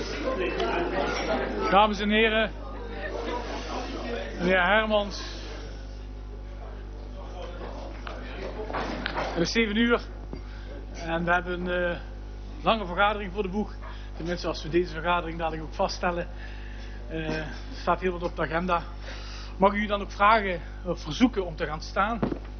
Dames en heren, meneer Hermans. Het is 7 uur en we hebben een lange vergadering voor de boeg. Tenminste, als we deze vergadering dadelijk ook vaststellen. Er staat heel wat op de agenda. Mag ik u dan ook vragen of verzoeken om te gaan staan?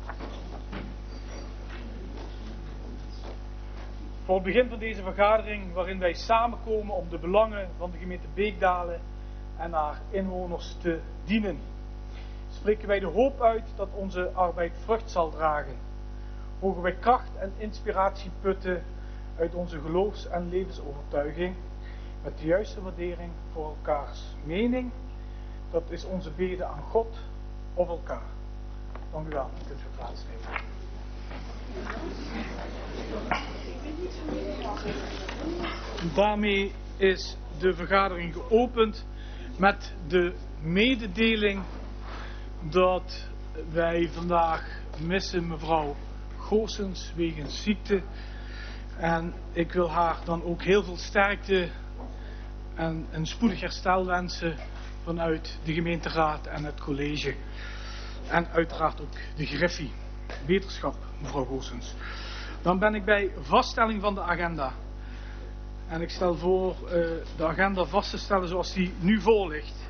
Voor het begin van deze vergadering, waarin wij samenkomen om de belangen van de gemeente Beekdalen en haar inwoners te dienen, spreken wij de hoop uit dat onze arbeid vrucht zal dragen. Mogen wij kracht en inspiratie putten uit onze geloofs- en levensovertuiging met de juiste waardering voor elkaars mening. Dat is onze bede aan God of elkaar. Dank u wel. U kunt u plaatsnemen. Daarmee is de vergadering geopend met de mededeling dat wij vandaag missen mevrouw Goossens wegens ziekte. En ik wil haar dan ook heel veel sterkte en een spoedig herstel wensen vanuit de gemeenteraad en het college. En uiteraard ook de Griffie. Wetenschap, mevrouw Goossens. Dan ben ik bij vaststelling van de agenda. En ik stel voor de agenda vast te stellen zoals die nu voor ligt.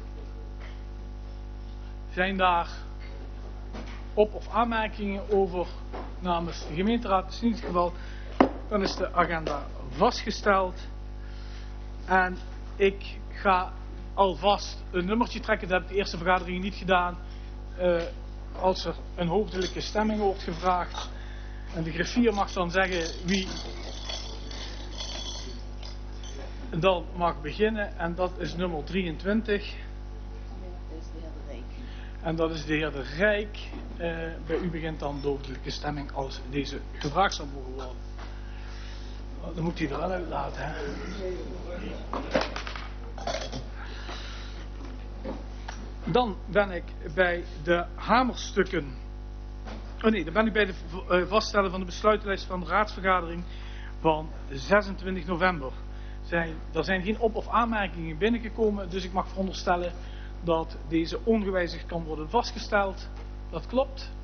Zijn daar op- of aanmerkingen over namens de gemeenteraad? Dat is niet het geval. Dan is de agenda vastgesteld. En ik ga alvast een nummertje trekken. Dat heb ik de eerste vergadering niet gedaan. Als er een hoofdelijke stemming wordt gevraagd. En de griffier mag dan zeggen wie dan mag beginnen. En dat is nummer 23. En dat is de heer De Rijk. Bij u begint dan de hoofdelijke stemming als deze gevraagd zal mogen worden. Dan moet hij er wel uit laten, hè. Dan ben ik bij de hamerstukken. Dan ben ik bij de vaststellen van de besluitenlijst van de raadsvergadering van 26 november. Er zijn geen op- of aanmerkingen binnengekomen, dus ik mag veronderstellen dat deze ongewijzigd kan worden vastgesteld. Dat klopt.